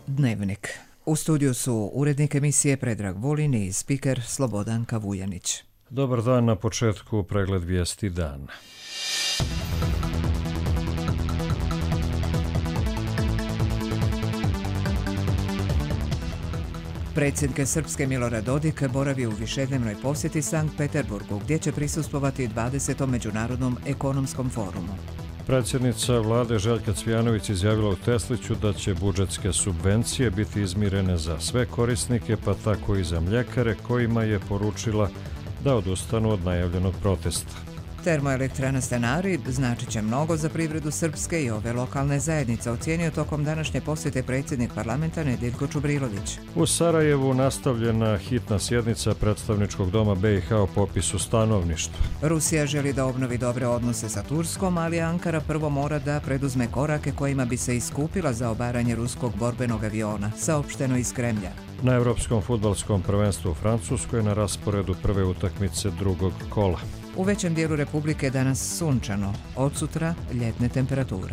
Dnevnik. U studiju su urednik emisije Predrag Vulin i spiker Slobodan Kavujanić. Dobar dan, na početku pregled vijesti dana. Predsjednik Srpske Milorad Dodik boravi u višednevnoj posjeti Sankt Peterburgu, gdje će prisustvovati 20. Međunarodnom ekonomskom forumu. Predsjednica vlade Željka Cvijanović izjavila u Tesliću da će budžetske subvencije biti izmirene za sve korisnike, pa tako i za mljekare, kojima je poručila da odustanu od najavljenog protesta. Termoelektrana Stanari značit će mnogo za privredu Srpske i ove lokalne zajednice, ocijenio tokom današnje posjete predsjednik parlamenta Nedeljko Čubrilović. U Sarajevu nastavljena hitna sjednica predstavničkog doma BiH o popisu stanovništva. Rusija želi da obnovi dobre odnose sa Turskom, ali Ankara prvo mora da preduzme korake kojima bi se iskupila za obaranje ruskog borbenog aviona, saopšteno iz Kremlja. Na Evropskom fudbalskom prvenstvu u Francuskoj na rasporedu prve utakmice drugog kola. U većem dijelu Republike danas sunčano, od sutra ljetne temperature.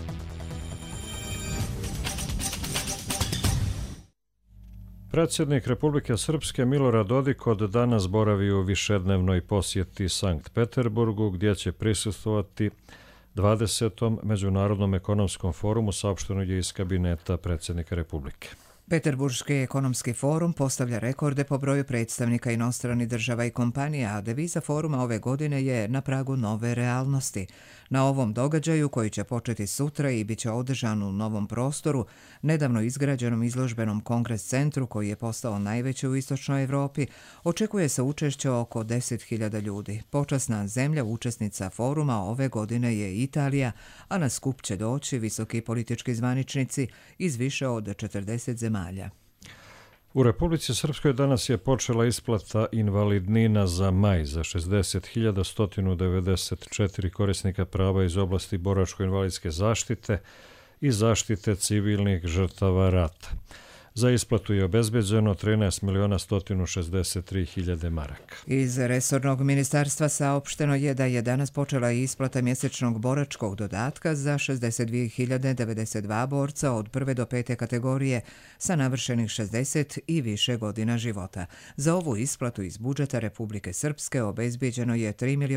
Predsjednik Republike Srpske Milorad Dodik od danas boravi u višednevnoj posjeti Sankt Peterburgu, gdje će prisustvovati 20. Međunarodnom ekonomskom forumu, saopšteno je iz kabineta predsjednika Republike. Peterburški ekonomski forum postavlja rekorde po broju predstavnika inostranih država i kompanija, a deviza foruma ove godine je na pragu nove realnosti. Na ovom događaju, koji će početi sutra i bit će održan u novom prostoru, nedavno izgrađenom izložbenom kongres centru, koji je postao najveći u istočnoj Evropi, očekuje se učešće oko 10.000 ljudi. Počasna zemlja učesnica foruma ove godine je Italija, a na skup će doći visoki politički zvaničnici iz više od 40 zemalja. U Republici Srpskoj danas je počela isplata invalidnina za maj za 60.194 korisnika prava iz oblasti boračko-invalidske zaštite i zaštite civilnih žrtava rata. Za isplatu je obezbeđeno 13.163.000 maraka. Iz resornog ministarstva saopšteno je da je danas počela isplata mjesečnog boračkog dodatka za 62.092 borca od 1. do 5. kategorije sa navršenih 60 i više godina života. Za ovu isplatu iz budžeta Republike Srpske obezbeđeno je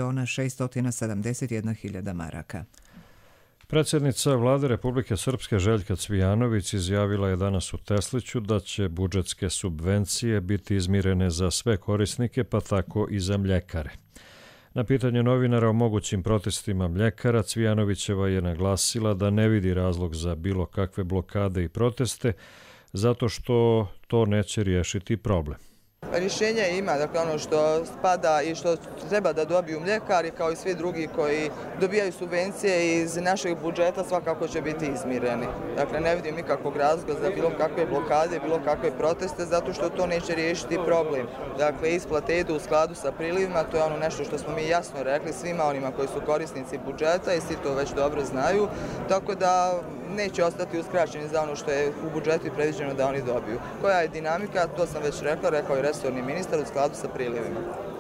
3.671.000 maraka. Predsjednica vlade Republike Srpske Željka Cvijanović izjavila je danas u Tesliću da će budžetske subvencije biti izmirene za sve korisnike, pa tako i za mljekare. Na pitanje novinara o mogućim protestima mljekara, Cvijanovićeva je naglasila da ne vidi razlog za bilo kakve blokade i proteste, zato što to neće riješiti problem. Rješenja ima, dakle ono što spada i što treba da dobiju mljekari kao i svi drugi koji dobijaju subvencije iz našeg budžeta svakako će biti izmireni. Dakle ne vidim nikakvog razloga za bilo kakve blokade, bilo kakve proteste zato što to neće riješiti problem. Dakle isplate idu u skladu sa prilivima, to je ono nešto što smo mi jasno rekli svima onima koji su korisnici budžeta i svi to već dobro znaju, tako da neće ostati uskraćeni za ono što je u budžetu predviđeno da oni dobiju. Koja je dinamika, to sam već rekao i resorni ministar u skladu sa prilivima.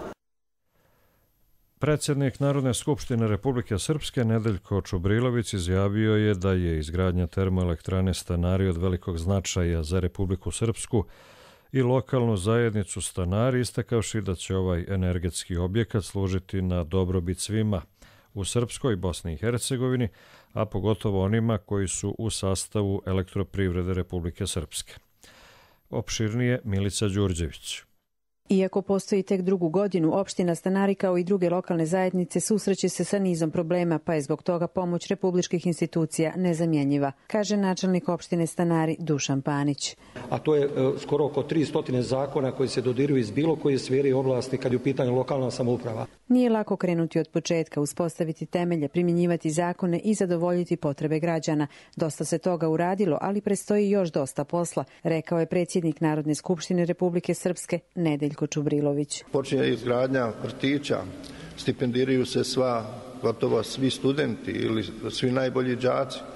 Predsjednik Narodne skupštine Republike Srpske Nedeljko Čubrilović izjavio je da je izgradnja termoelektrane Stanari od velikog značaja za Republiku Srpsku i lokalnu zajednicu Stanari, istakavši da će ovaj energetski objekat služiti na dobrobit svima u Srpskoj, Bosni i Hercegovini, a pogotovo onima koji su u sastavu Elektroprivrede Republike Srpske. Opširnije Milica Đurđević. Iako postoji tek drugu godinu, opština Stanari kao i druge lokalne zajednice susreće se sa nizom problema, pa je zbog toga pomoć republičkih institucija nezamjenjiva, kaže načelnik opštine Stanari Dušan Panić. A to je skoro oko 300 zakona koji se dodiruju iz bilo koje sfere i oblasti kad je u pitanju lokalna samouprava. Nije lako krenuti od početka, uspostaviti temelje, primjenjivati zakone i zadovoljiti potrebe građana. Dosta se toga uradilo, ali predstoji još dosta posla, rekao je predsjednik Narodne skupštine Republike Srpske Nedeljko Čubrilović. Počinje izgradnja vrtića, stipendiraju se gotovo svi studenti ili svi najbolji đaci.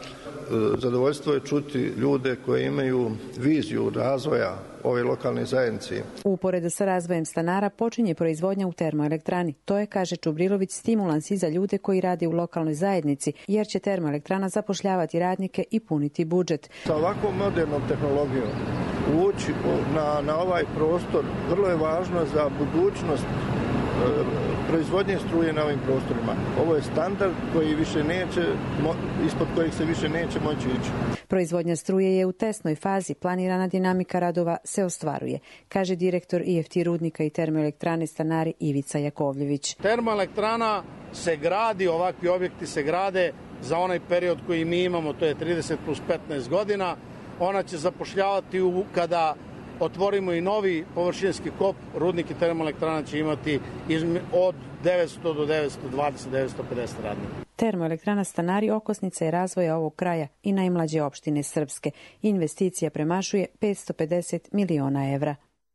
zadovoljstvo je čuti ljude koji imaju viziju razvoja ove lokalne zajednice. Uporedo sa razvojem stanara počinje proizvodnja u termoelektrani. To je, kaže Čubrilović, stimulans i za ljude koji rade u lokalnoj zajednici, jer će termoelektrana zapošljavati radnike i puniti budžet. Sa ovakvom modernom tehnologijom ući na ovaj prostor vrlo je važno za budućnost proizvodnje struje na ovim prostorima. Ovo je standard koji više neće, ispod kojeg se više neće moći ići. Proizvodnja struje je u tesnoj fazi, planirana dinamika radova se ostvaruje, kaže direktor IFT rudnika i termoelektrane Stanari Ivica Jakovljević. Termoelektrana se gradi, ovakvi objekti se grade za onaj period koji mi imamo, to je 30 plus 15 godina. Ona će zapošljavati kada otvorimo i novi površinski kop, rudnik i termoelektrana će imati od 900 do 920, 950 radnika. Termoelektrana Stanari okosnica je razvoja ovog kraja i najmlađe opštine Srpske. Investicija premašuje 550 miliona evra.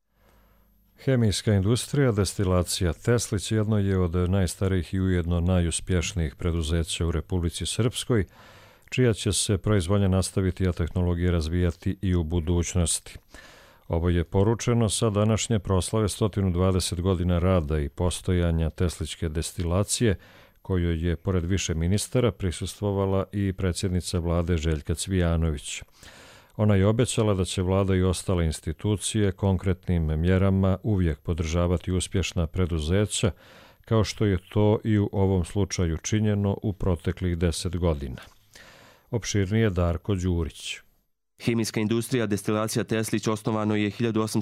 Hemijska industrija, destilacija Teslić jedno je od najstarijih i ujedno najuspješnijih preduzeća u Republici Srpskoj, čija će se proizvodnja nastaviti, a tehnologije razvijati i u budućnosti. Ovo je poručeno sa današnje proslave 120 godina rada i postojanja Teslićke destilacije, kojoj je, pored više ministara, prisustvovala i predsjednica vlade Željka Cvijanović. Ona je obećala da će vlada i ostale institucije konkretnim mjerama uvijek podržavati uspješna preduzeća, kao što je to i u ovom slučaju činjeno u proteklih 10 godina. Opširnije Darko Đurić. Hemijska industrija destilacija Teslić osnovano je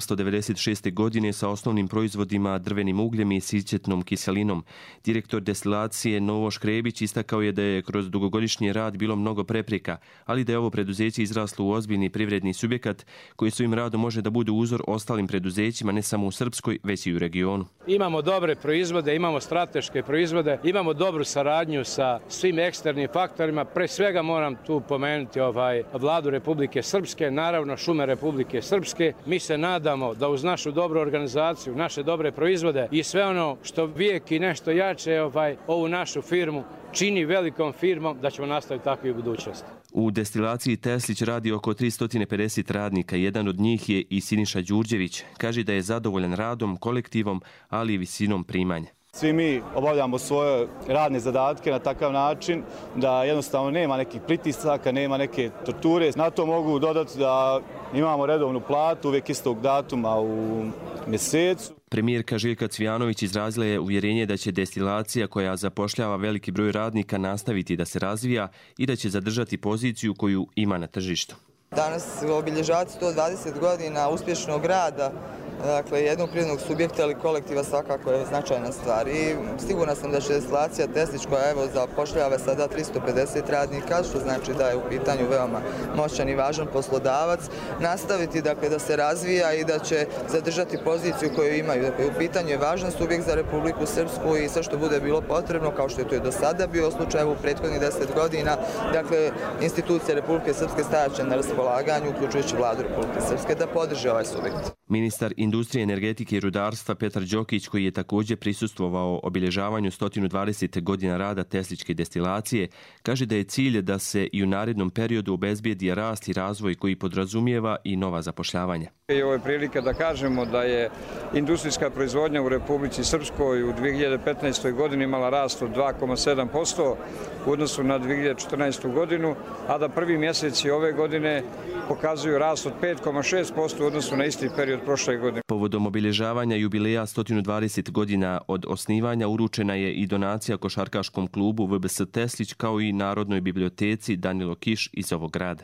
1896. godine sa osnovnim proizvodima drvenim ugljem i sićetnom kiselinom. Direktor destilacije Novo Škrebić istakao je da je kroz dugogodišnji rad bilo mnogo prepreka, ali da je ovo preduzeće izraslo u ozbiljni privredni subjekat koji svojim radom može da bude uzor ostalim preduzećima ne samo u Srpskoj, već i u regionu. Imamo dobre proizvode, imamo strateške proizvode, imamo dobru saradnju sa svim eksternim faktorima. Pre svega moram tu pomenuti vladu Republike Srpske, naravno šume Republike Srpske. Mi se nadamo da uz našu dobru organizaciju, naše dobre proizvode i sve ono što vijek i nešto jače ovu našu firmu čini velikom firmom, da ćemo nastaviti tako i u budućnosti. U destilaciji Teslić radi oko 350 radnika. Jedan od njih je i Siniša Đurđević. Kaže da je zadovoljan radom, kolektivom, ali i visinom primanja. Svi mi obavljamo svoje radne zadatke na takav način da jednostavno nema nekih pritisaka, nema neke torture. Na to mogu dodati da imamo redovnu platu, uvijek istog datuma u mjesecu. Premijerka Željka Cvijanović izrazila je uvjerenje da će destilacija koja zapošljava veliki broj radnika nastaviti da se razvija i da će zadržati poziciju koju ima na tržištu. Danas obilježavati 120 godina uspješnog rada, dakle jednog privrednog subjekta ili kolektiva svakako je značajna stvar. I sigurna sam da će destilacija Teslić, koja zapošljava sada 350 radnika, što znači da je u pitanju veoma moćan i važan poslodavac, nastaviti da se razvija i da će zadržati poziciju koju imaju. Dakle, u pitanju je važan subjekt za Republiku Srpsku i sve što bude bilo potrebno, kao što je to i do sada bio slučaj u prethodnih 10 godina, dakle institucije Republike Srpske stajaće na raspolaganju, uključujući vladu Republike Srpske, da podrži ovaj subjekt. Ministar industrije, energetike i rudarstva Petar Đokić, koji je također prisustvovao obilježavanju 120 godina rada Teslićke destilacije, kaže da je cilj da se i u narednom periodu obezbijedi rast i razvoj koji podrazumijeva i nova zapošljavanja. I ovo je prilika da kažemo da je industrijska proizvodnja u Republici Srpskoj u 2015. godini imala rast od 2,7% u odnosu na 2014. godinu, a da prvi mjeseci ove godine pokazuju rast od 5,6% u odnosu na isti period prošle godine. Povodom obilježavanja jubileja 120 godina od osnivanja uručena je i donacija košarkaškom klubu VBS Teslić kao i Narodnoj biblioteci Danilo Kiš iz ovog grada.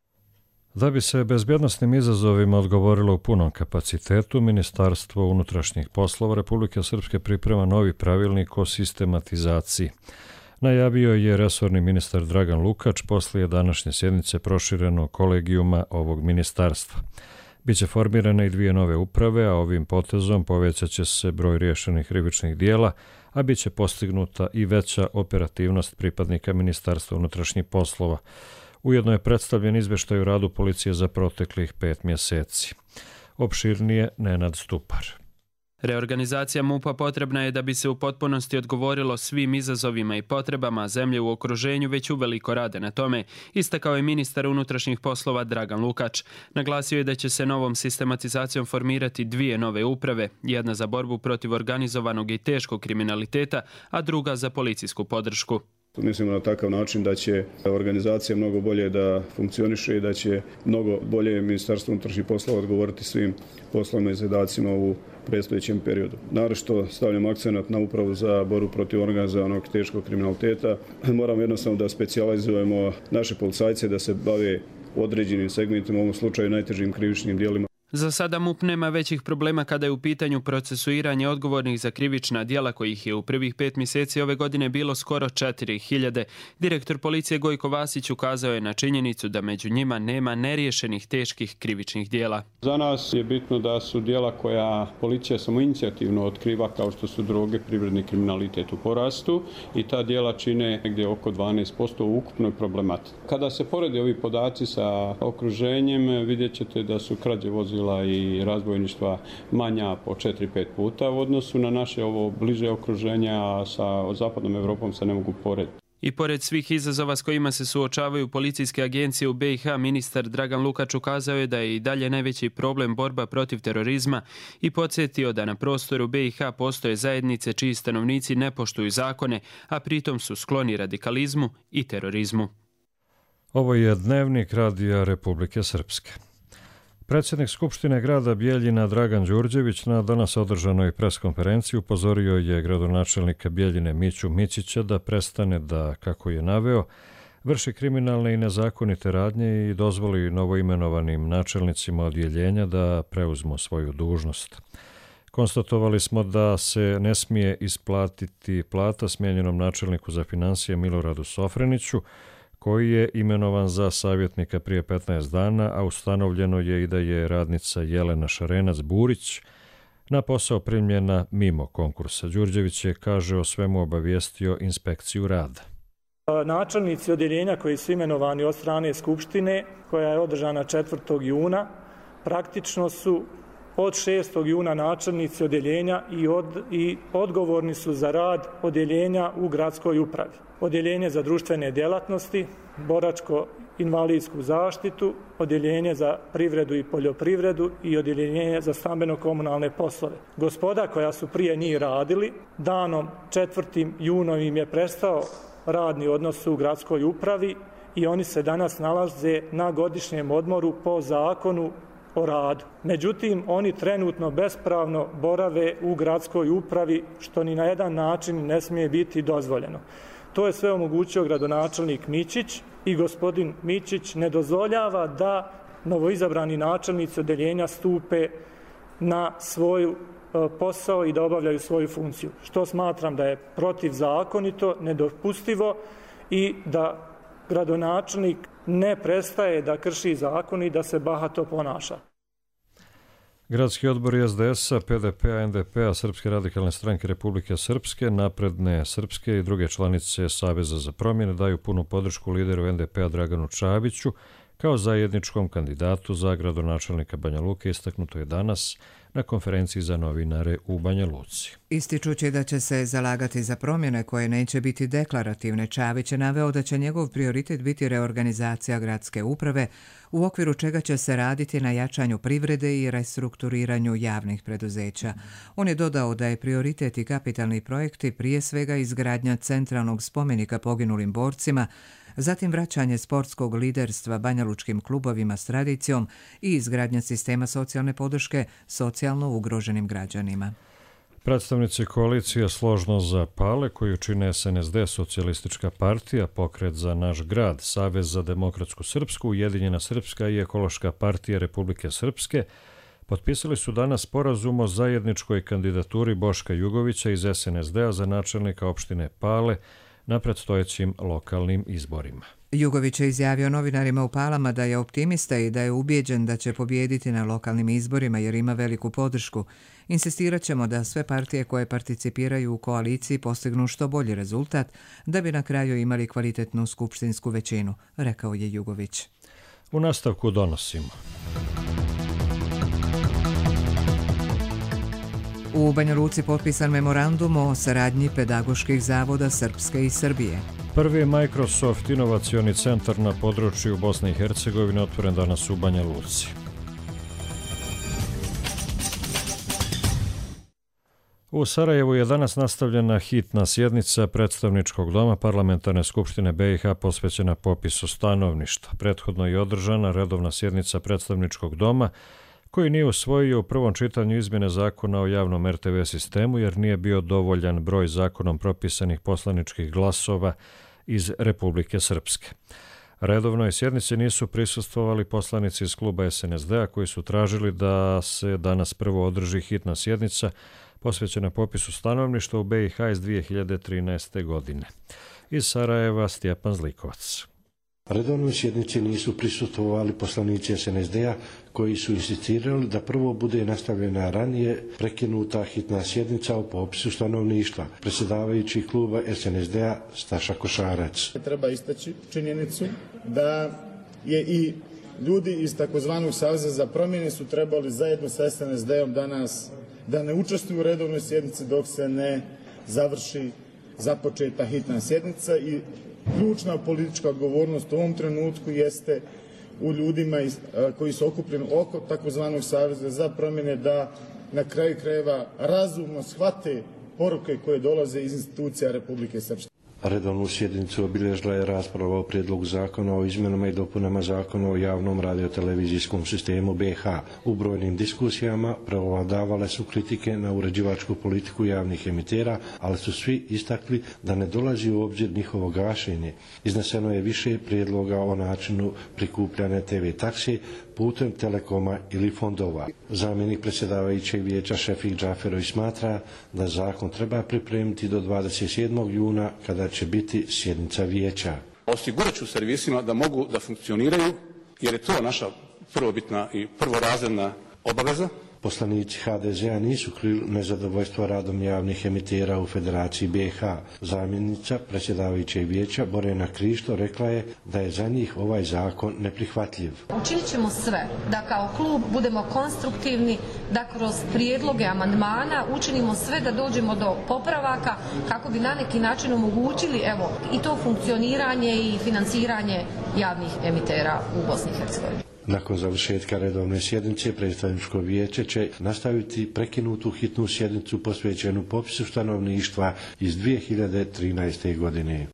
Da bi se bezbjednosnim izazovima odgovorilo u punom kapacitetu, Ministarstvo unutrašnjih poslova Republike Srpske priprema novi pravilnik o sistematizaciji. Najavio je resorni ministar Dragan Lukač poslije današnje sjednice proširenog kolegijuma ovog ministarstva. Biće formirane i 2 nove uprave, a ovim potezom povećat će se broj riješenih krivičnih dijela, a bit će postignuta i veća operativnost pripadnika Ministarstva unutrašnjih poslova. Ujedno je predstavljen izvještaj o radu policije za proteklih 5 mjeseci. Opširnije Nenad Stupar. Reorganizacija MUP-a potrebna je da bi se u potpunosti odgovorilo svim izazovima i potrebama, zemlje u okruženju već uveliko rade na tome, istakao je ministar unutrašnjih poslova Dragan Lukač. Naglasio je da će se novom sistematizacijom formirati 2 nove uprave, jedna za borbu protiv organizovanog i teškog kriminaliteta, a druga za policijsku podršku. Mislimo na takav način da će organizacija mnogo bolje da funkcioniše i da će mnogo bolje Ministarstvo unutrašnjih poslova odgovoriti svim poslovima i zadacima u predstojećem periodu. Naročito stavljam akcenat na upravu za borbu protiv organizovanog teškog kriminaliteta. Moramo jednostavno da specijalizujemo naše policajce da se bave određenim segmentima, u ovom slučaju najtežim krivičnim djelima. Za sada MUP nema većih problema kada je u pitanju procesuiranje odgovornih za krivična djela kojih je u prvih 5 mjeseci ove godine bilo skoro 4000. Direktor policije Gojko Vasić ukazao je na činjenicu da među njima nema neriješenih teških krivičnih djela. Za nas je bitno da su djela koja policija samoinicijativno otkriva, kao što su droge, privredni kriminalitet u porastu, i ta djela čine negdje oko 12% u ukupnoj problematici. Kada se porede ovi podaci sa okruženjem, vidjet ćete da su krađe vozila i razbojništva manja po 4-5 puta u odnosu na naše ovo bliže okruženje, a sa zapadnom Evropom se ne mogu porediti. I pored svih izazova s kojima se suočavaju policijske agencije u BiH, ministar Dragan Lukač ukazao je da je i dalje najveći problem borba protiv terorizma i podsjetio da na prostoru BiH postoje zajednice čiji stanovnici ne poštuju zakone, a pritom su skloni radikalizmu i terorizmu. Ovo je Dnevnik Radija Republike Srpske. Predsjednik Skupštine grada Bijeljina Dragan Đurđević na danas održanoj preskonferenciji upozorio je gradonačelnika Bijeljine Miću Mićića da prestane da, kako je naveo, vrši kriminalne i nezakonite radnje i dozvoli novoimenovanim načelnicima odjeljenja da preuzmu svoju dužnost. Konstatovali smo da se ne smije isplatiti plata smijenjenom načelniku za financije Miloradu Sofreniću, koji je imenovan za savjetnika prije 15 dana, a ustanovljeno je i da je radnica Jelena Šarenac-Burić na posao primljena mimo konkursa. Đurđević je, kaže, o svemu obavijestio inspekciju rada. Načelnici odjeljenja koji su imenovani od strane Skupštine, koja je održana 4. juna, praktično su od 6. juna načelnici odjeljenja i odgovorni su za rad odjeljenja u gradskoj upravi. Odjeljenje za društvene djelatnosti, boračko-invalidsku zaštitu, odjeljenje za privredu i poljoprivredu i odjeljenje za stambeno-komunalne poslove. Gospoda koja su prije njih radili, danom 4. junom im je prestao radni odnos u gradskoj upravi i oni se danas nalaze na godišnjem odmoru po zakonu o radu. Međutim, oni trenutno bespravno borave u gradskoj upravi, što ni na jedan način ne smije biti dozvoljeno. To je sve omogućio gradonačelnik Mićić i gospodin Mićić ne dozvoljava da novoizabrani načelnici odjeljenja stupe na svoj posao i da obavljaju svoju funkciju, što smatram da je protivzakonito, nedopustivo i da gradonačelnik ne prestaje da krši zakon i da se bahato ponaša. Gradski odbor SDS-a, PDP-a, NDP-a, Srpske radikalne stranke Republike Srpske, Napredne Srpske i druge članice Saveza za promjene daju punu podršku lideru NDP-a Draganu Čabiću kao zajedničkom kandidatu za gradonačelnika Banja Luke, istaknuto je danas na konferenciji za novinare u Banja Luci. Ističući da će se zalagati za promjene koje neće biti deklarativne, Čavić je naveo da će njegov prioritet biti reorganizacija gradske uprave, u okviru čega će se raditi na jačanju privrede i restrukturiranju javnih preduzeća. On je dodao da je prioritet i kapitalni projekti prije svega izgradnja centralnog spomenika poginulim borcima, zatim vraćanje sportskog liderstva banjalučkim klubovima s tradicijom i izgradnja sistema socijalne podrške socijalno ugroženim građanima. Predstavnici koalicije Složnost za Pale, koju čine SNSD, Socijalistička partija, Pokret za naš grad, Savez za demokratsku Srpsku, Ujedinjena Srpska i Ekološka partija Republike Srpske, potpisali su danas sporazum o zajedničkoj kandidaturi Boška Jugovića iz SNSD-a za načelnika opštine Pale na predstojećim lokalnim izborima. Jugović je izjavio novinarima u Palama da je optimista i da je ubijeđen da će pobijediti na lokalnim izborima jer ima veliku podršku. Insistirat ćemo da sve partije koje participiraju u koaliciji postignu što bolji rezultat da bi na kraju imali kvalitetnu skupštinsku većinu, rekao je Jugović. U nastavku donosimo. U Banja Luci potpisan memorandum o saradnji pedagoških zavoda Srpske i Srbije. Prvi Microsoft inovacioni centar na području Bosne i Hercegovine otvoren danas u Banja Luci. U Sarajevu je danas nastavljena hitna sjednica Predstavničkog doma Parlamentarne skupštine BiH posvećena popisu stanovništva. Prethodno je održana redovna sjednica Predstavničkog doma koji nije usvojio u prvom čitanju izmjene zakona o javnom RTV sistemu jer nije bio dovoljan broj zakonom propisanih poslaničkih glasova iz Republike Srpske. Redovnoj sjednici nisu prisustvovali poslanici iz kluba SNSD-a koji su tražili da se danas prvo održi hitna sjednica posvećena popisu stanovništva u BiH iz 2013. godine. Iz Sarajeva Stjepan Zlikovac. Redovnoj sjednici nisu prisustvovali poslanici SNSD-a koji su insistirali da prvo bude nastavljena ranije prekinuta hitna sjednica o popisu stanovništva. Predsjedavajući kluba SNSD-a Staša Košarac. Treba istaći činjenicu da je i ljudi iz takozvanog Saveza za promjene su trebali zajedno sa SNSD-om danas da ne učestvuju u redovnoj sjednici dok se ne završi započeta hitna sjednica i ključna politička odgovornost u ovom trenutku jeste u ljudima koji su okupljeni oko takozvanog Saveza za promjene da na kraju krajeva razumno shvate poruke koje dolaze iz institucija Republike Srpske. Redovnu sjednicu obilježila je rasprava o prijedlogu zakona o izmjenama i dopunama zakona o javnom radiotelevizijskom sistemu BiH. U brojnim diskusijama prevladavale su kritike na uređivačku politiku javnih emitera, ali su svi istakli da ne dolazi u obzir njihovo gašenje. Izneseno je više prijedloga o načinu prikupljanja TV taksi putem telekoma ili fondova. Zamjenik predsjedavajućeg vijeća Šefik Džaferović smatra da zakon treba pripremiti do 27. juna kada će biti sjednica vijeća. Osigurat ću servisima da mogu da funkcioniraju jer je to naša prvobitna i prvorazredna obaveza. Poslanici HDZ-a nisu krili nezadovoljstvo radom javnih emitera u Federaciji BiH. Zamjenica predsjedavajućeg vijeća Borena Krišto rekla je da je za njih ovaj zakon neprihvatljiv. Učinit ćemo sve da kao klub budemo konstruktivni, da kroz prijedloge amandmana učinimo sve da dođemo do popravaka kako bi na neki način omogućili i to funkcioniranje i financiranje javnih emitera u Bosni i Hercegovini. Nakon završetka redovne sjednice, predstavničko vijeće će nastaviti prekinutu hitnu sjednicu posvećenu popisu stanovništva iz 2013. godine.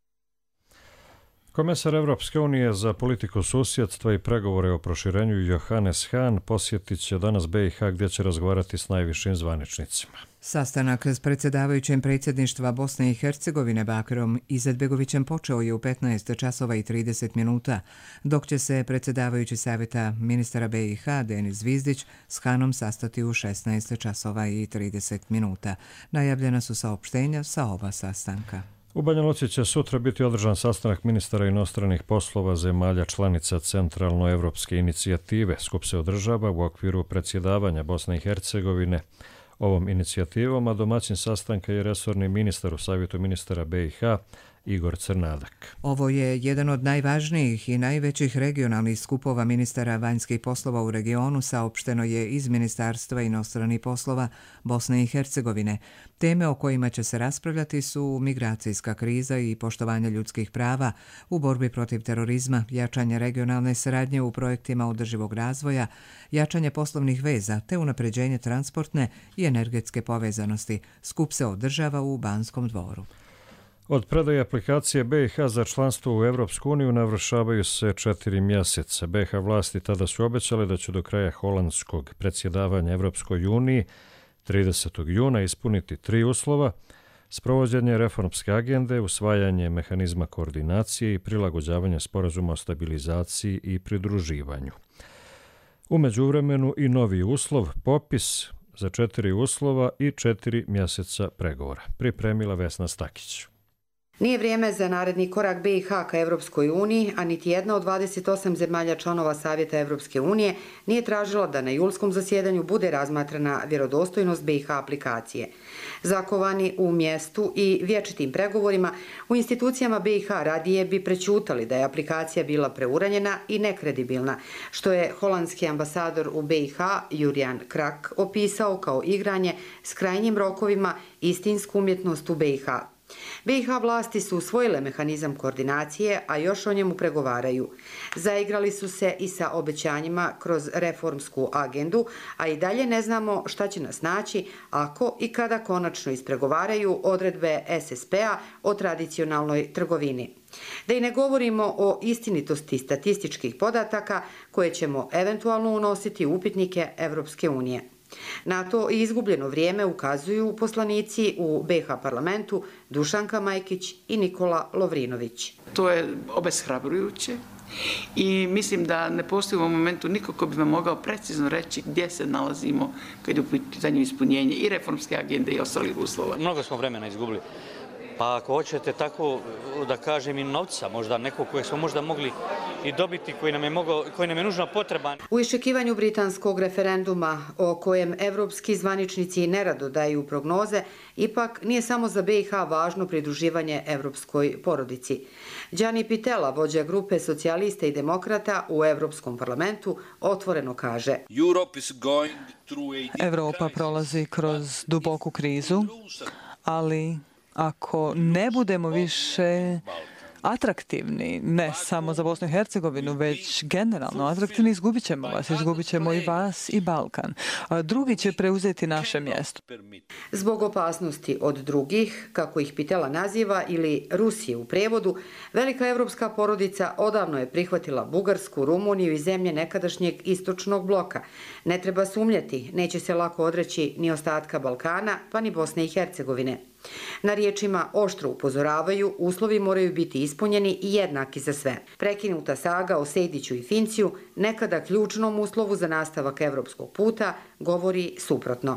Komesar Evropske unije za politiku susjedstva i pregovore o proširenju Johannes Hahn posjetit će danas BiH gdje će razgovarati s najvišim zvaničnicima. Sastanak s predsjedavajućim predsjedništva Bosne i Hercegovine Bakirom Izetbegovićem počeo je u 15 časova i 30 minuta, dok će se predsjedavajući savjeta ministara BiH Denis Zvizdić s Hanom sastati u 16 časova i 30 minuta. Najavljena su saopštenja sa oba sastanka. U Banja Luci će sutra biti održan sastanak ministara inostranih poslova zemalja članica Centralnoevropske inicijative. Skup se održava u okviru predsjedavanja Bosne i Hercegovine ovom inicijativom, a domaćin sastanka je resorni ministar u Savjetu ministara BiH Igor Crnadak. Ovo je jedan od najvažnijih i najvećih regionalnih skupova ministara vanjskih poslova u regionu, saopšteno je iz Ministarstva inostranih poslova Bosne i Hercegovine. Teme o kojima će se raspravljati su migracijska kriza i poštovanje ljudskih prava u borbi protiv terorizma, jačanje regionalne saradnje u projektima održivog razvoja, jačanje poslovnih veza te unapređenje transportne i energetske povezanosti. Skup se održava u Banskom dvoru. Od predaje aplikacije BiH za članstvo u Evropsku uniju navršavaju se 4 mjeseca. BiH vlasti tada su obećale da će do kraja holandskog predsjedavanja Evropskoj uniji 30. juna ispuniti 3 uslova: sprovođenje reformske agende, usvajanje mehanizma koordinacije i prilagođavanje sporazuma o stabilizaciji i pridruživanju. U međuvremenu i novi uslov, popis za 4 uslova i 4 mjeseca pregovora. Pripremila Vesna Stakić. Nije vrijeme za naredni korak BiH ka Evropskoj uniji, a niti jedna od 28 zemalja članova Savjeta Evropske unije nije tražila da na julskom zasjedanju bude razmatrana vjerodostojnost BiH aplikacije. Zakovani u mjestu i vječitim pregovorima, u institucijama BiH radije bi prećutali da je aplikacija bila preuranjena i nekredibilna, što je holandski ambasador u BiH Jurjan Krak opisao kao igranje s krajnjim rokovima, istinsku umjetnost u BiH. BiH vlasti su usvojile mehanizam koordinacije, a još o njemu pregovaraju. Zaigrali su se i sa obećanjima kroz reformsku agendu, a i dalje ne znamo šta će nas naći ako i kada konačno ispregovaraju odredbe SSP-a o tradicionalnoj trgovini. Da i ne govorimo o istinitosti statističkih podataka koje ćemo eventualno unositi u upitnike Evropske unije. Na to i izgubljeno vrijeme ukazuju poslanici u BiH parlamentu Dušanka Majkić i Nikola Lovrinović. To je obeshrabrujuće i mislim da ne postoji u ovom momentu niko ko bi vam mogao precizno reći gdje se nalazimo kad je u pitanju ispunjenja i reformske agende i ostalih uslova. Mnogo smo vremena izgubili. Pa ako hoćete tako da kažem i novca, možda nekog kojeg smo možda mogli i dobiti, koji nam je nužno potreban. U iščekivanju britanskog referenduma o kojem evropski zvaničnici nerado daju prognoze, ipak nije samo za BiH važno pridruživanje evropskoj porodici. Gianni Pittella, vođa grupe socijalista i demokrata u Evropskom parlamentu, otvoreno kaže: Evropa prolazi kroz duboku krizu, ali ako ne budemo više atraktivni, ne samo za Bosnu i Hercegovinu, već generalno atraktivni, izgubit ćemo vas, izgubit ćemo i vas i Balkan. Drugi će preuzeti naše mjesto. Zbog opasnosti od drugih, kako ih Pittella naziva, ili Rusije u prijevodu, velika evropska porodica odavno je prihvatila Bugarsku, Rumuniju i zemlje nekadašnjeg istočnog bloka. Ne treba sumnjati, neće se lako odreći ni ostatka Balkana, pa ni Bosne i Hercegovine. Na riječima oštro upozoravaju, uslovi moraju biti ispunjeni i jednaki za sve. Prekinuta saga o Sejdiću i Finciju, nekada ključnom uslovu za nastavak evropskog puta, govori suprotno.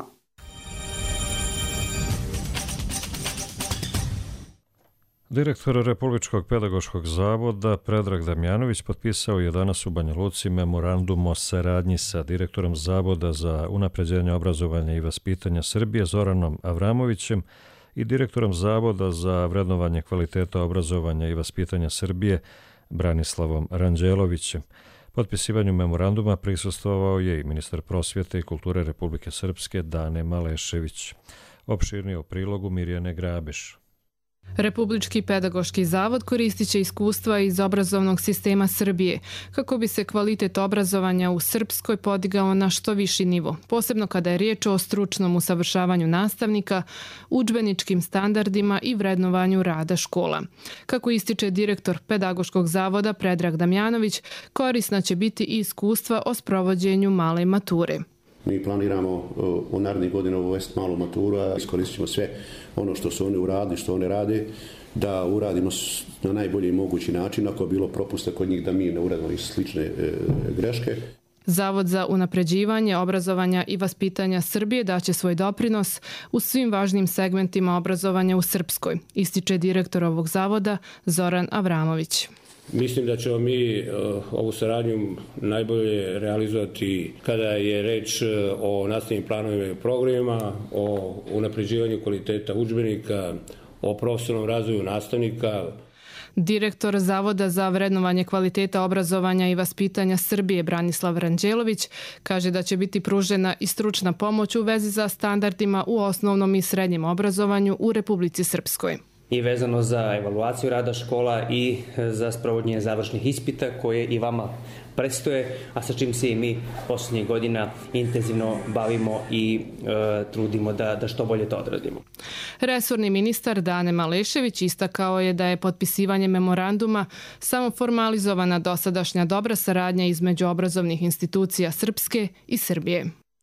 Direktor Republičkog pedagoškog zavoda Predrag Damjanović potpisao je danas u Banja Luci memorandum o saradnji sa direktorom Zavoda za unapređenje obrazovanja i vaspitanja Srbije Zoranom Avramovićem i direktorom Zavoda za vrednovanje kvaliteta obrazovanja i vaspitanja Srbije Branislavom Ranđelovićem. Potpisivanju memoranduma prisustvovao je i ministar prosvjete i kulture Republike Srpske Dane Malešević. Opširnije o prilogu Mirjane Grabeš. Republički pedagoški zavod koristit će iskustva iz obrazovnog sistema Srbije kako bi se kvalitet obrazovanja u Srpskoj podigao na što viši nivo, posebno kada je riječ o stručnom usavršavanju nastavnika, udžbeničkim standardima i vrednovanju rada škola. Kako ističe direktor pedagoškog zavoda Predrag Damjanović, korisna će biti i iskustva o sprovođenju male mature. Mi planiramo u narednih godina uvesti malu maturu, a iskoristit ćemo sve ono što su oni uradili, što oni rade, da uradimo na najbolji mogući način. Ako je bilo propusta kod njih, da mi ne uradimo i slične greške. Zavod za unapređivanje obrazovanja i vaspitanja Srbije daće svoj doprinos u svim važnim segmentima obrazovanja u Srpskoj, ističe direktor ovog zavoda Zoran Avramović. Mislim da ćemo mi ovu saradnju najbolje realizovati kada je reč o nastavnim planovima i programima, o unapređivanju kvaliteta udžbenika, o profesionalnom razvoju nastavnika. Direktor Zavoda za vrednovanje kvaliteta obrazovanja i vaspitanja Srbije Branislav Ranđelović kaže da će biti pružena i stručna pomoć u vezi za standardima u osnovnom i srednjem obrazovanju u Republici Srpskoj. I vezano za evaluaciju rada škola i za sprovođenje završnih ispita koje i vama predstoje, a sa čim se i mi posljednjih godina intenzivno bavimo i trudimo da što bolje to odradimo. Resorni ministar Dane Malešević istakao je da je potpisivanje memoranduma samo formalizovana dosadašnja dobra saradnja između obrazovnih institucija Srpske i Srbije.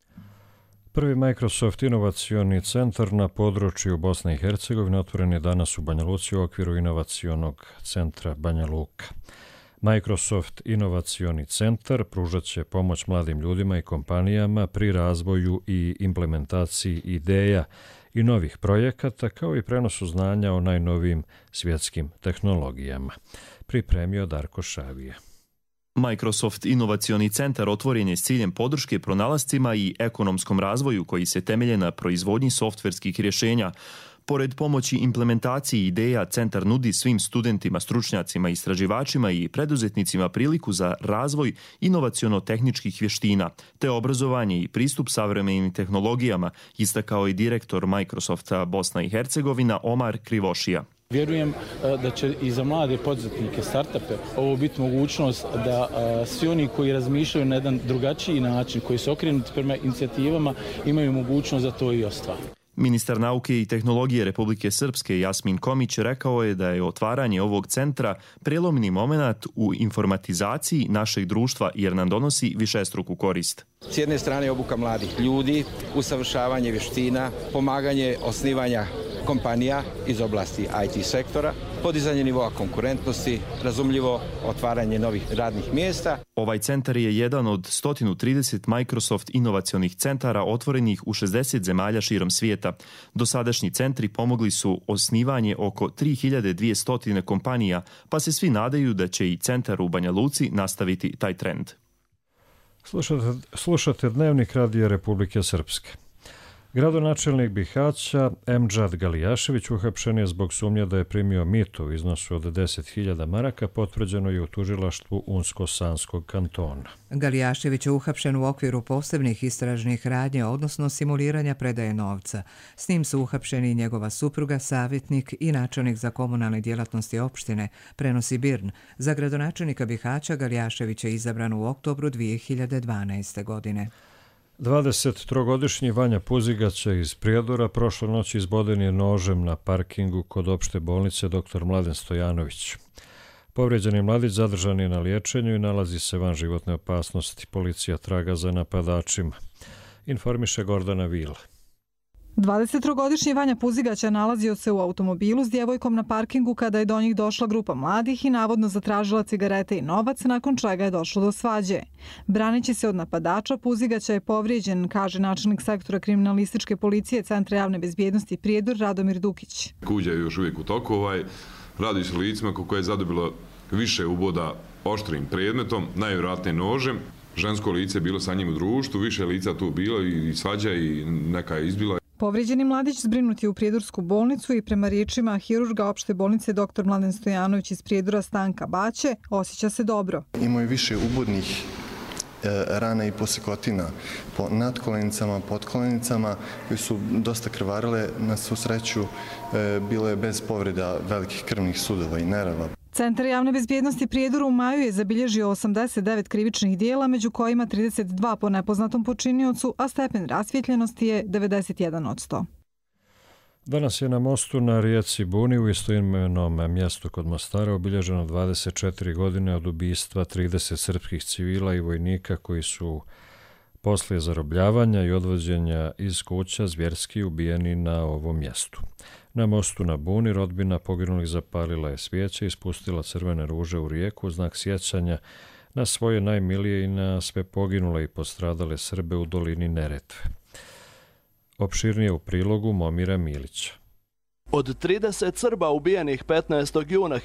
Prvi Microsoft inovacioni centar na području Bosne i Hercegovine otvoren je danas u Banja Luci u okviru inovacionog centra Banja Luka. Microsoft inovacioni centar pružat će pomoć mladim ljudima i kompanijama pri razvoju i implementaciji ideja i novih projekata, kao i prenosu znanja o najnovijim svjetskim tehnologijama. Pripremio Darko Šavije. Microsoft Inovacioni centar otvoren je s ciljem podrške pronalascima i ekonomskom razvoju koji se temelje na proizvodnji softverskih rješenja. Pored pomoći implementaciji ideja, centar nudi svim studentima, stručnjacima, istraživačima i preduzetnicima priliku za razvoj inovaciono-tehničkih vještina, te obrazovanje i pristup savremenim tehnologijama, istakao i direktor Microsofta Bosna i Hercegovina Omar Krivošija. Vjerujem da će i za mlade poduzetnike, startupe, ovo biti mogućnost da svi oni koji razmišljaju na jedan drugačiji način, koji su okrenuti prema inicijativama, imaju mogućnost da to i ostvare. Ministar nauke i tehnologije Republike Srpske Jasmin Komić rekao je da je otvaranje ovog centra prelomni moment u informatizaciji našeg društva jer nam donosi višestruku korist. S jedne strane obuka mladih ljudi, usavršavanje vještina, pomaganje osnivanja kompanija iz oblasti IT sektora, podizanje nivoa konkurentnosti, razumljivo otvaranje novih radnih mjesta. Ovaj centar je jedan od 130 Microsoft inovacionih centara otvorenih u 60 zemalja širom svijeta. Dosadašnji centri pomogli su osnivanje oko 3200 kompanija, pa se svi nadaju da će i centar u Banja Luci nastaviti taj trend. Slušate Dnevnik Radija Republike Srpske. Gradonačelnik Bihaća Emdžad Galijašević uhapšen je zbog sumnje da je primio mito u iznosu od 10.000 maraka, potvrđeno je u tužilaštvu Unsko-Sanskog kantona. Galijašević je uhapšen u okviru posebnih istražnih radnji, odnosno simuliranja predaje novca. S njim su uhapšeni i njegova supruga, savjetnik i načelnik za komunalne djelatnosti opštine, prenosi BIRN. Za gradonačelnika Bihaća Galijašević je izabran u oktobru 2012. godine. 23-godišnji Vanja Puzigaća iz Prijedora prošle noći izboden je nožem na parkingu kod opšte bolnice dr. Mladen Stojanović. Povrijeđeni mladić zadržan je na liječenju i nalazi se van životne opasnosti. Policija traga za napadačima. Informiše Gordana Vila. 23-godišnji Vanja Puzigaća nalazio se u automobilu s djevojkom na parkingu kada je do njih došla grupa mladih i navodno zatražila cigarete i novac, nakon čega je došlo do svađe. Braneći se od napadača, Puzigaća je povrijeđen, kaže načelnik sektora kriminalističke policije Centra javne bezbjednosti Prijedor Radomir Dukić. Kuđa je još uvijek u toku. Radi se o licima koje je zadobilo više uboda oštrim predmetom, najvjerojatnije nožem. Žensko lice je bilo sa njim u društvu, više lica tu bilo i svađa i neka je izbila. Povrijeđeni mladić zbrinut je u Prijedorsku bolnicu i prema riječima hirurga opšte bolnice dr. Mladen Stojanović iz Prijedora Stanka Baće osjeća se dobro. Imao je više ubodnih rana i posekotina po nadkolenicama, podkolenicama koji su dosta krvarile, na svu sreću bile bez povreda velikih krvnih sudova i nerava. Centar javne bezbjednosti Prijedor u maju je zabilježio 89 krivičnih dijela, među kojima 32 po nepoznatom počiniocu, a stepen rasvjetljenosti je 91%. Danas je na mostu na rijeci Buni u istoimenom mjestu kod Mostara obilježeno 24 godine od ubistva 30 srpskih civila i vojnika koji su poslije zarobljavanja i odvođenja iz kuća zvjerski ubijeni na ovom mjestu. Na mostu na Buni rodbina poginulih zapalila je svijeće i spustila crvene ruže u rijeku u znak sjećanja na svoje najmilije i na sve poginule i postradale Srbe u dolini Neretve. Opširnije u prilogu Momira Milića. Od 30 Srba ubijenih 15. juna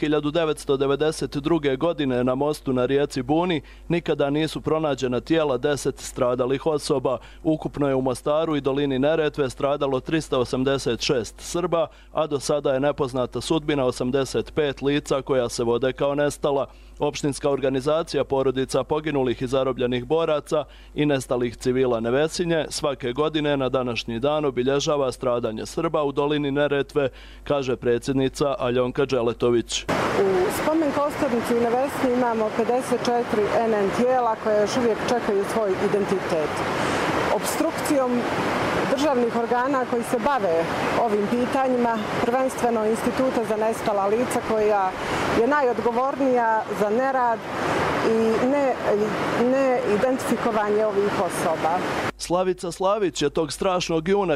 1992. godine na mostu na rijeci Buni nikada nisu pronađena tijela 10 stradalih osoba. Ukupno je u Mostaru i dolini Neretve stradalo 386 Srba, a do sada je nepoznata sudbina 85 lica koja se vode kao nestala. Opštinska organizacija porodica poginulih i zarobljenih boraca i nestalih civila Nevesinje svake godine na današnji dan obilježava stradanje Srba u dolini Neretve, kaže predsjednica Aljonka Đeletović. U spomen kosturnici u Nevesinji imamo 54 NN tijela koje još uvijek čekaju svoj identitet. Obstrukcijom državnih organa koji se bave ovim pitanjima, prvenstveno Instituta za nestala lica koja je najodgovornija za nerad i ne identifikovanje ovih osoba. Slavica Slavić je tog strašnog juna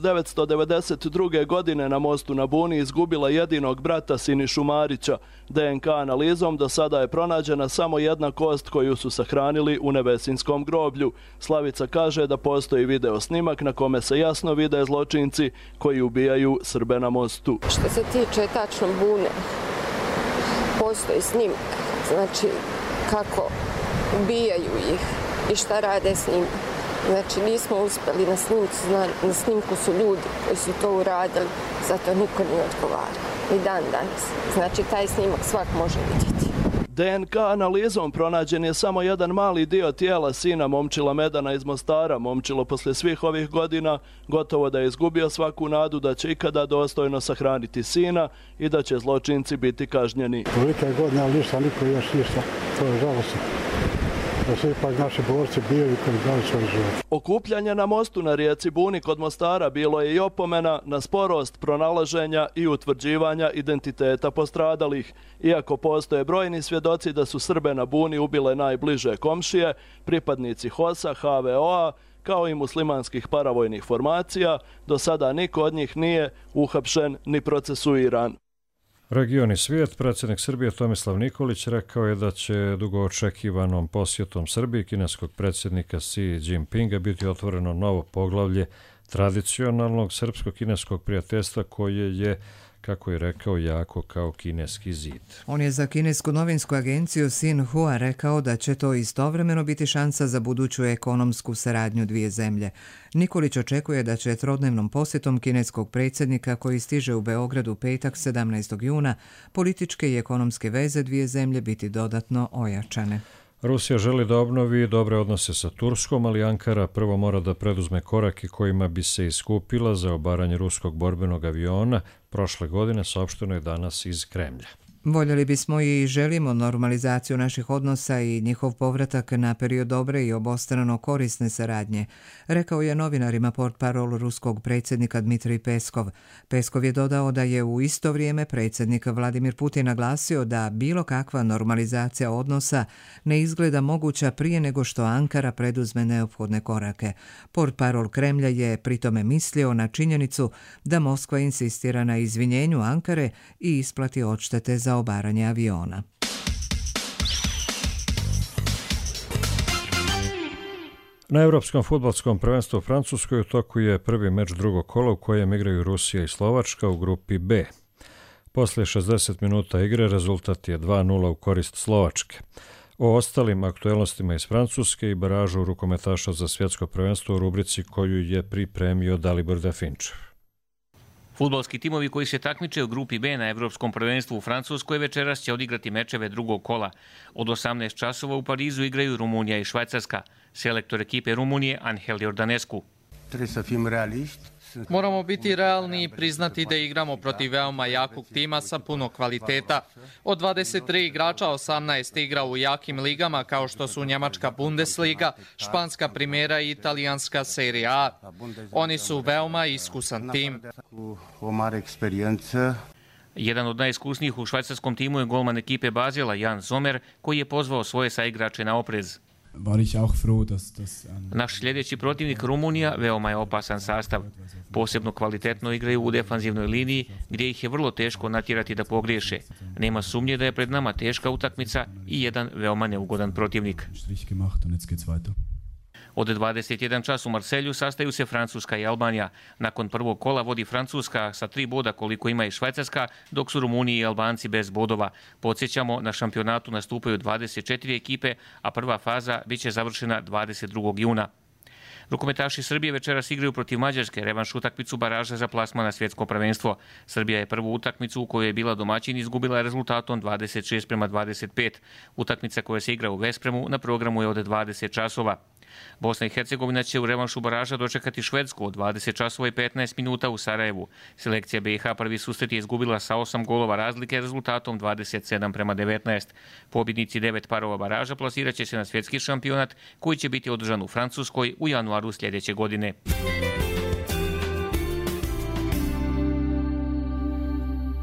1992. godine na mostu na Buni izgubila jedinog brata Sinišu Marića. DNK analizom do sada je pronađena samo jedna kost koju su sahranili u Nebesinskom groblju. Slavica kaže da postoji video snimak na kome se jasno vide zločinci koji ubijaju Srbe na mostu. Što se tiče tačno Bune, postoji snimak, znači kako ubijaju ih i šta rade s njima. Znači nismo uspjeli na snimku su ljudi koji su to uradili, zato niko nije odgovarao. I dan danas. Znači taj snimak svak može vidjeti. DNK analizom pronađen je samo jedan mali dio tijela sina Momčila Medana iz Mostara. Momčilo poslije svih ovih godina gotovo da je izgubio svaku nadu da će ikada dostojno sahraniti sina i da će zločinci biti kažnjeni. Tolika je godina, ali ništa, niko još ništa. To je žalostno. Da su ipak naši borci bili koji dali svoj život. Okupljanje na mostu na rijeci Buni kod Mostara bilo je i opomena na sporost pronalaženja i utvrđivanja identiteta postradalih. Iako postoje brojni svjedoci da su Srbe na Buni ubile najbliže komšije, pripadnici HOS-a, HVO-a, kao i muslimanskih paravojnih formacija, do sada niko od njih nije uhapšen ni procesuiran. Region i svijet, predsjednik Srbije Tomislav Nikolić rekao je da će dugo očekivanom posjetom Srbiji kineskog predsjednika Xi Jinpinga biti otvoreno novo poglavlje tradicionalnog srpsko-kineskog prijateljstva koje je, kako je rekao, jako kao kineski zid. On je za kinesku novinsku agenciju Xinhua rekao da će to istovremeno biti šansa za buduću ekonomsku saradnju dvije zemlje. Nikolić očekuje da će trodnevnom posjetom kineskog predsjednika koji stiže u Beograd u petak 17. juna političke i ekonomske veze dvije zemlje biti dodatno ojačane. Rusija želi da obnovi dobre odnose sa Turskom, ali Ankara prvo mora da preduzme korake kojima bi se iskupila za obaranje ruskog borbenog aviona. Prošle godine saopšteno je danas iz Kremlja. Voljeli bismo i želimo normalizaciju naših odnosa i njihov povratak na period dobre i obostrano korisne saradnje, rekao je novinarima portparol ruskog predsjednika Dmitrij Peskov. Peskov je dodao da je u isto vrijeme predsjednik Vladimir Putin naglasio da bilo kakva normalizacija odnosa ne izgleda moguća prije nego što Ankara preduzme neophodne korake. Portparol Kremlja je pritome mislio na činjenicu da Moskva insistira na izvinjenju Ankare i isplati odštete za obaranje aviona. Na Evropskom fudbalskom prvenstvu u Francuskoj u toku je prvi meč drugog kola u kojem igraju Rusija i Slovačka u grupi B. Poslije 60 minuta igre rezultat je 2:0 u korist Slovačke. O ostalim aktuelnostima iz Francuske i baražu rukometaša za svjetsko prvenstvo u rubrici koju je pripremio Dalibor Dafinčev. Fudbalski timovi koji se takmiče u grupi B na Evropskom prvenstvu u Francuskoj večeras će odigrati mečeve drugog kola. Od 18 časova u Parizu igraju Rumunija i Švajcarska. Selektor ekipe Rumunije Angel Jordanescu. Moramo biti realni i priznati da igramo protiv veoma jakog tima sa puno kvaliteta. Od 23 igrača 18 igra u jakim ligama kao što su Njemačka Bundesliga, Španska Primera i Italijanska Serie A. Oni su veoma iskusan tim. Jedan od najiskusnijih u švajcarskom timu je golman ekipe Bazela Jan Sommer, koji je pozvao svoje saigrače na oprez. Naš sljedeći protivnik Rumunija veoma je opasan sastav. Posebno kvalitetno igraju u defanzivnoj liniji gdje ih je vrlo teško natjerati da pogriješe. Nema sumnje da je pred nama teška utakmica i jedan veoma neugodan protivnik. Od 21 čas u Marselju sastaju se Francuska i Albanija. Nakon prvog kola vodi Francuska sa 3 boda koliko ima i Švajcarska, dok su Rumuniji i Albanci bez bodova. Podsjećamo, na šampionatu nastupaju 24 ekipe, a prva faza biće završena 22. juna. Rukometaši Srbije večeras igraju protiv Mađarske, revanš utakmicu baraža za plasman na svjetsko prvenstvo. Srbija je prvu utakmicu u kojoj je bila domaćin izgubila rezultatom 26:25. Utakmica koja se igra u Vespremu na programu je od 20 časova. Bosna i Hercegovina će u revanšu baraža dočekati Švedsku od 20 časova i 15 minuta u Sarajevu. Selekcija BiH prvi susret je izgubila sa 8 golova razlike rezultatom 27:19. Pobjednici 9 parova baraža plasirat će se na svjetski šampionat koji će biti održan u Francuskoj u januaru sljedeće godine.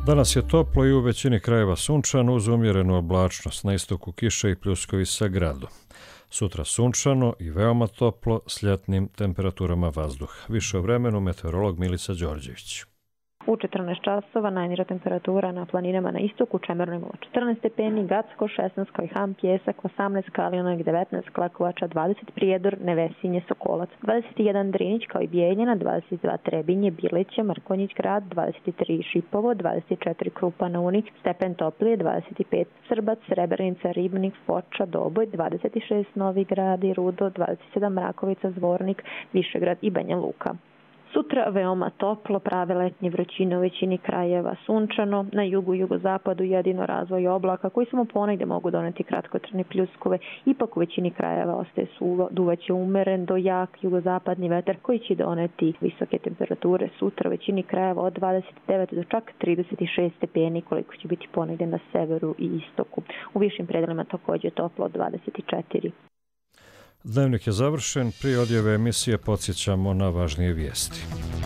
Danas je toplo i u većini krajeva sunčano uz umjerenu oblačnost, na istoku kiše i pljuskovi sa gradom. Sutra sunčano i veoma toplo s ljetnim temperaturama vazduha. Više o vremenu meteorolog Milica Đorđević. U 14 časova najniža temperatura na planinama na istoku Čemerno imalo 14 stepeni, Gacko 16, Kojham, Pjesak 18, Kalinog 19, Klakovača 20, Prijedor, Nevesinje, Sokolac 21, Drinić kao i Bijeljina, 22 Trebinje, Biliće, Mrkonjić grad, 23 Šipovo, 24 Krupa na Uni, Stepen Toplije, 25 Srbac, Srebrenica, Ribnik, Foča, Doboj, 26 Novi Grad i Rudo, 27 Mrakovica, Zvornik, Višegrad i Banja Luka. Sutra veoma toplo, prave letnje vrućine u većini krajeva, sunčano, na jugu i jugozapadu jedino razvoj oblaka koji samo ponegde mogu doneti kratkotrajne pljuskove, ipak u većini krajeva ostaje suvo, duvaće umeren do jak jugozapadni vetar koji će doneti visoke temperature sutra u većini krajeva od 29 do čak 36 stepeni koliko će biti ponegde na severu i istoku. U višim predelima takođe toplo od 24. Dnevnik je završen, prije odjave emisije podsjećamo na važnije vijesti.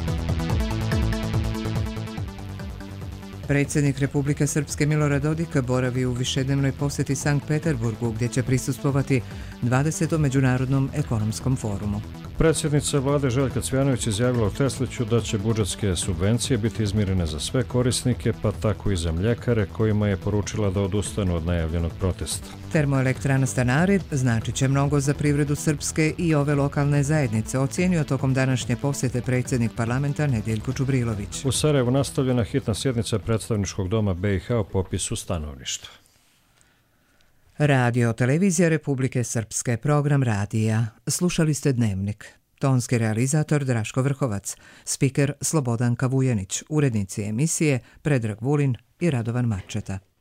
Predsjednik Republike Srpske Milorad Dodik boravi u višednevnoj posjeti Sankt Peterburgu gdje će prisustvovati 20. Međunarodnom ekonomskom forumu. Predsjednica vlade Željka Cvjanović izjavila u Tesliću da će budžetske subvencije biti izmirene za sve korisnike, pa tako i za mljekare, kojima je poručila da odustanu od najavljenog protesta. Termoelektrana Stanari značit će mnogo za privredu Srpske i ove lokalne zajednice, ocijenio tokom današnje posjete predsjednik parlamenta Nedijeljko Čubrilović. U Sarajevu nastavljena hitna sjednica predstavničkog doma BiH o popisu stanovništva. Radio televizija Republike Srpske, program radija. Slušali ste Dnevnik. Tonski realizator Draško Vrhovac, spiker Slobodan Kavujanić, urednici emisije Predrag Vulin i Radovan Mačeta.